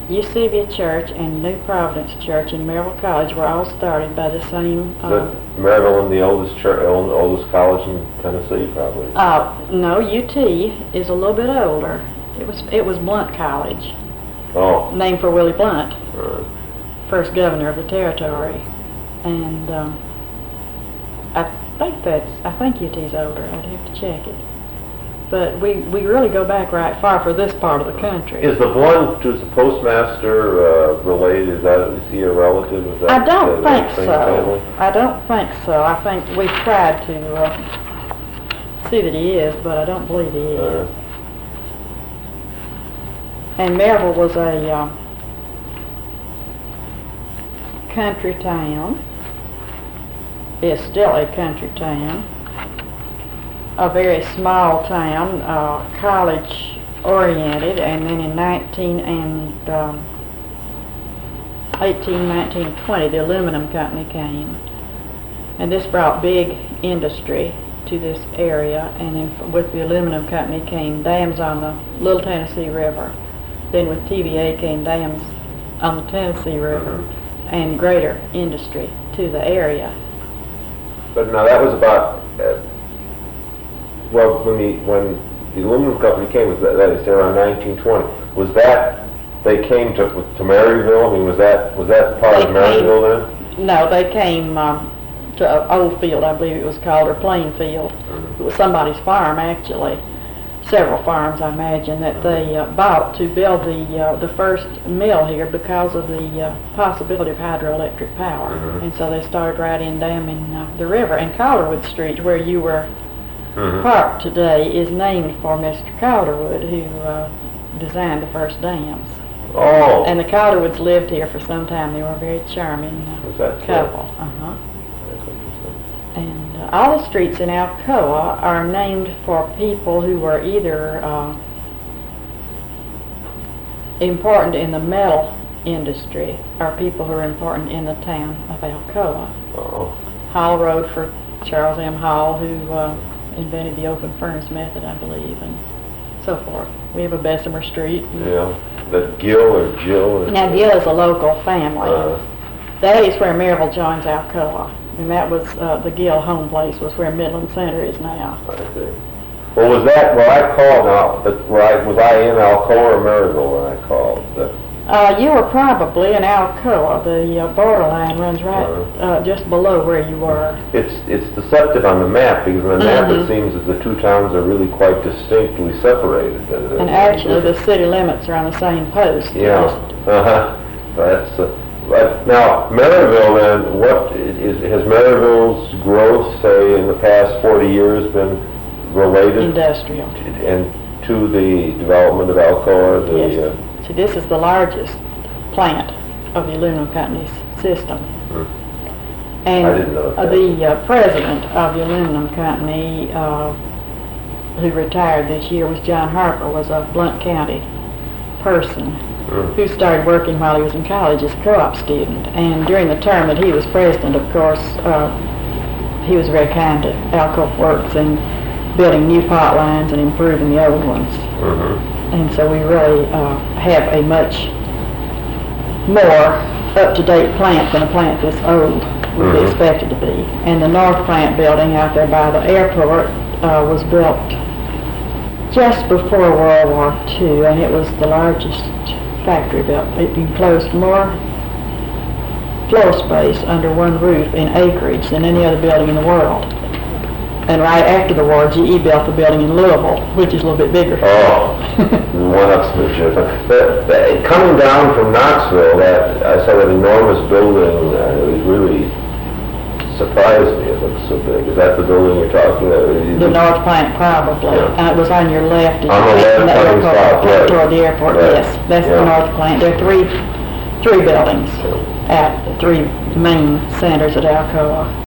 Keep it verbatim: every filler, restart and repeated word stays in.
Eusebia Church and New Providence Church in Maryville College were all started by the same. Is Uh, that Maryville, the oldest church, oldest college in Tennessee, probably? uh, no, U T is a little bit older. It was it was Blount College, Oh. named for Willie Blount, Uh, first governor of the territory, and um, I think that's I think U T's older. I'd have to check it. But we, we really go back right far for this part of the country. Is the Blount, is the postmaster uh, related? Is that, is he a relative? Is that, I don't that think same so. family? I don't think so. I think we've tried to uh, see that he is, but I don't believe he is. Uh, And Maryville was a uh, country town. Is still a country town. A very small town, uh, college oriented, and then in nineteen and um, eighteen, nineteen, twenty, the aluminum company came, and this brought big industry to this area. And then with the aluminum company came dams on the Little Tennessee River. Then with T V A came dams on the Tennessee River, and greater industry to the area. But now that was about, uh, well, when the, when the aluminum company came, was that, that is around nineteen twenty, was that, they came to, to Maryville? I mean, was that, was that part They of Maryville then? No, they came um, to uh, Oldfield, I believe it was called, or Plainfield. Mhm. It was somebody's farm, actually. Several farms, I imagine, that they uh, bought to build the uh, the first mill here because of the uh, possibility of hydroelectric power. Mhm. And so they started right in down in uh, the river. And Calderwood Street, where you were Mhm. parked today, is named for Mister Calderwood, who uh, designed the first dams. Oh, And the Calderwoods lived here for some time. They were a very charming uh, is that true? couple. Uh-huh. That's interesting. And uh, all the streets in Alcoa are named for people who were either uh, important in the metal industry or people who are important in the town of Alcoa. Oh, Hall Road for Charles M. Hall, who uh, invented the open furnace method, I believe, and so forth. We have a Bessemer Street. yeah, that Gill or Jill? Or Now, Gill is a local family. Uh, That is where Maryville joins Alcoa, and that was uh, the Gill home place was where Midland Center is now. I see. Well, was that, well, I called now, but were I, was I in Alcoa or Maryville when I called? The, Uh, you were probably in Alcoa. The uh, borderline runs right Uh-huh. uh, just below where you were. It's, it's deceptive on the map, because on the map Mhm. it seems that the two towns are really quite distinctly separated. Uh, And actually, the city limits are on the same post. Yeah, Just- uh-huh, that's, uh, but now, Maryville then, what, is, has Maryville's growth, say, in the past forty years been related? Industrial. And to the development of Alcoa, the, Yes. uh, See, this is the largest plant of the aluminum company's system. Hmm. And I didn't know uh, that. the uh, president of the aluminum company, uh, who retired this year, was John Harper, was a Blount County person Hmm. who started working while he was in college as a co-op student. And during the term that he was president, of course, uh, he was very kind to Alcoa Works and building new pot lines and improving the old ones. Mhm. And so we really uh, have a much more up-to-date plant than a plant this old would be Mhm. expected to be. And the North Plant building out there by the airport uh, was built just before World War Two, and it was the largest factory built. It enclosed more floor space under one roof in acreage than any other building in the world. And right after the war, G E built the building in Louisville, which is a little bit bigger. Oh, one upsmanship. But, but coming down from Knoxville, that I saw that enormous building. Uh, it really surprised me. It looks so big. Is that the building you're talking about? The North Plant, probably. Yeah. Uh, it was on your left. as On you the went from left, the coming airport, south, coming right. toward the airport. Right. Yes, that's Yeah. the North Plant. There are three, three buildings at three main centers at Alcoa.